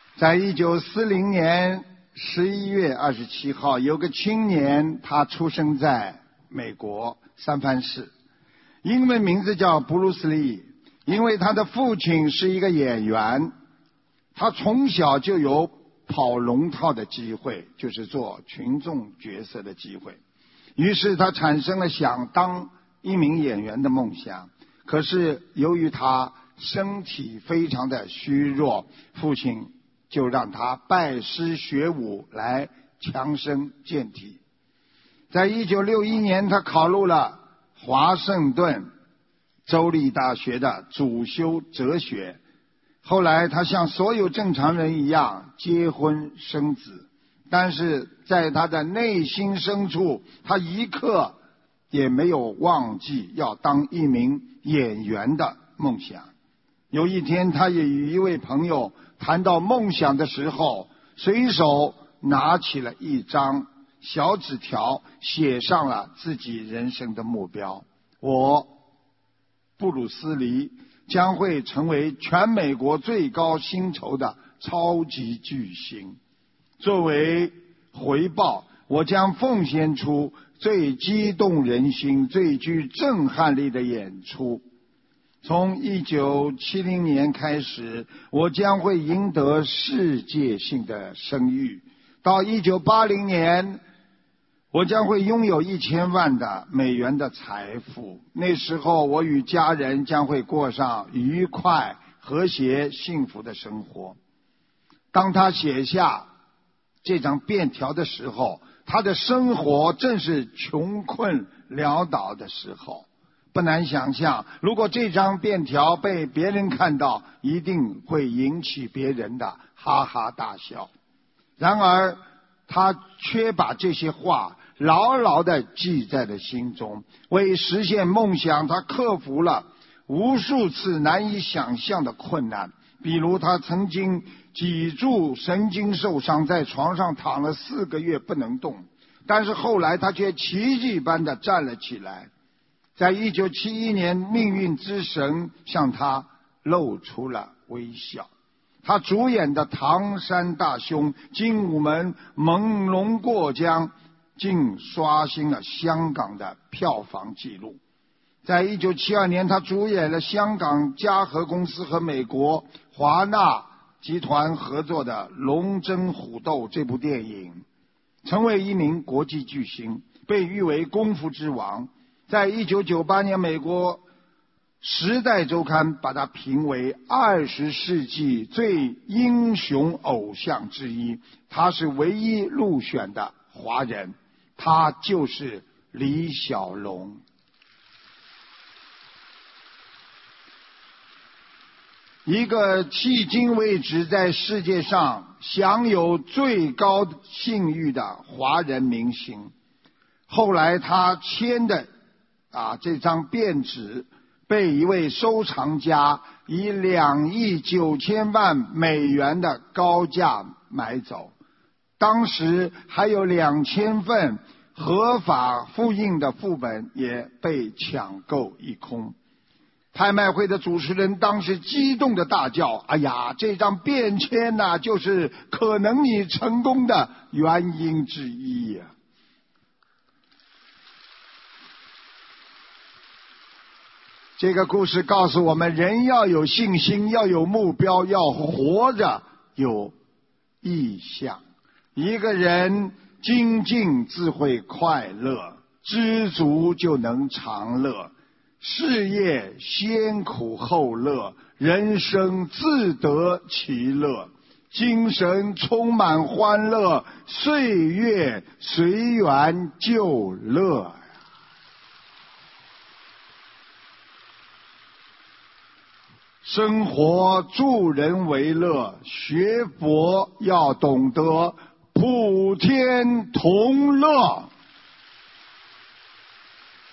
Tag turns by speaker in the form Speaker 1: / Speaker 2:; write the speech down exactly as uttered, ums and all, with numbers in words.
Speaker 1: 在一九四零年十一月二十七号，有个青年，他出生在美国三藩市，英文名字叫布鲁斯利。因为他的父亲是一个演员，他从小就有跑龙套的机会，就是做群众角色的机会。于是他产生了想当一名演员的梦想。可是由于他身体非常的虚弱，父亲就让他拜师学武来强身健体。在一九六一年，他考入了华盛顿州立大学的主修哲学。后来他像所有正常人一样结婚生子，但是在他的内心深处，他一刻也没有忘记要当一名演员的梦想。有一天，他也与一位朋友谈到梦想的时候，随手拿起了一张小纸条，写上了自己人生的目标：我布鲁斯利将会成为全美国最高薪酬的超级巨星。作为回报，我将奉献出最激动人心、最具震撼力的演出。从一九七零年开始，我将会赢得世界性的声誉。到一九八零年，我将会拥有一千万的美元的财富。那时候，我与家人将会过上愉快、和谐、幸福的生活。当他写下这张便条的时候，他的生活正是穷困潦倒的时候。不难想象，如果这张便条被别人看到，一定会引起别人的哈哈大笑。然而，他却把这些话牢牢地记在了心中。为实现梦想，他克服了无数次难以想象的困难。比如，他曾经脊柱神经受伤，在床上躺了四个月不能动，但是后来他却奇迹般地站了起来。在一九七一年，命运之神向他露出了微笑。他主演的《唐山大兄》《精武门》《猛龙过江》竟刷新了香港的票房纪录。在一九七二年，他主演了香港嘉禾公司和美国华纳集团合作的《龙争虎斗》这部电影，成为一名国际巨星，被誉为功夫之王。在一九九八年，美国《时代周刊》把他评为二十世纪最英雄偶像之一。他是唯一入选的华人，他就是李小龙。一个迄今为止在世界上享有最高信誉的华人明星。后来他签的啊，这张便纸被一位收藏家以两亿九千万美元的高价买走，当时还有两千份合法复印的副本也被抢购一空。拍卖会的主持人当时激动的大叫：哎呀，这张便签呐、啊，就是可能你成功的原因之一呀、啊！这个故事告诉我们，人要有信心，要有目标，要活着有意向。一个人精进自会快乐，知足就能长乐。事业先苦后乐，人生自得其乐。精神充满欢乐，岁月随缘就乐。生活助人为乐，学佛要懂得普天同乐。